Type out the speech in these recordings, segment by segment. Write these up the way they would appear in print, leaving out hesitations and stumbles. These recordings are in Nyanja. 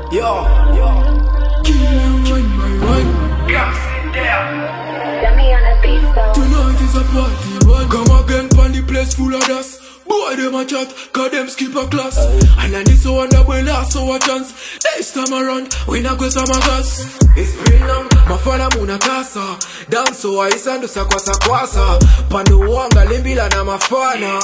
Yo, kill them one by one. Tonight is a party one. Come again pon the place full of dust. Boy them a chat, cause them skip a class. And then this one that we last so a chance. This time around, we not go some gas. It's been long, my father muna casa. Dance so I isandu sakwasa kwasa. Pandu wanga limbila na mafana.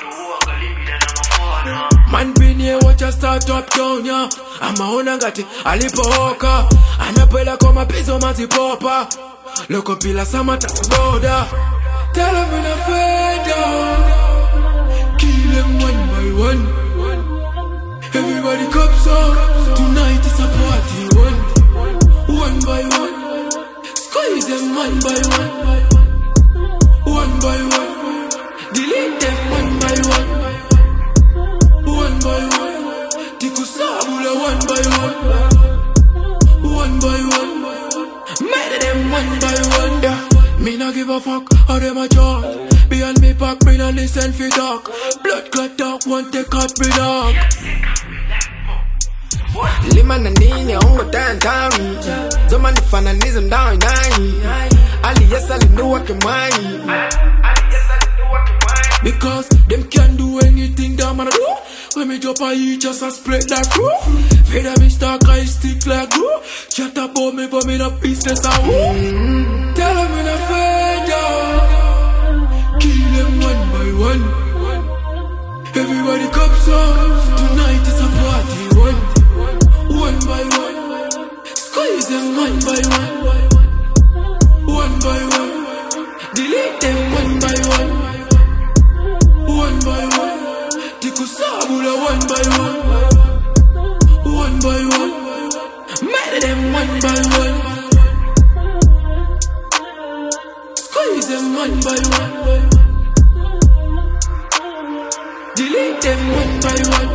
Man been here watch a start up down ya. Amaona ngati alipohoka. Anapela koma piso mazipopa. Loko pila samata boda. Tell them when I fade down. Kill them one by one. Everybody comes up. Tonight is a party one. One by one. Squeeze them one by one. One by one. Delete them one by one. One by one. Tikusabula one by one. One by one. Murder them one by one. Me not give a fuck how them a talk. Behind me back, me not listen for talk. Blood clot talk, one take out me dog. Lima na nini ungo downtown. Zoma nifananizo down nine. Ali yes ali know what mine. Because them can do anything that man do. When me drop a eat just a split like fruit. Feather me stock I stick like glue. Chat about me but me no business I won't. Tell them when I fade down. Kill them one by one. Everybody comes up. Tonight is a party one. One by one. Squeeze them one by one. One by one. Delete them one by one. One by one. Tikusabula one by one. One by one. Murder them one by one. Squeeze them one by one. Delete them one by one.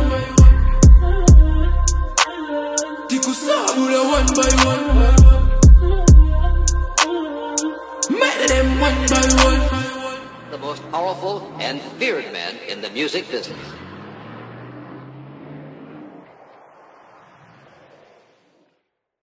Tikusabula one by one. Murder them one by one. The most powerful and feared man in the music business.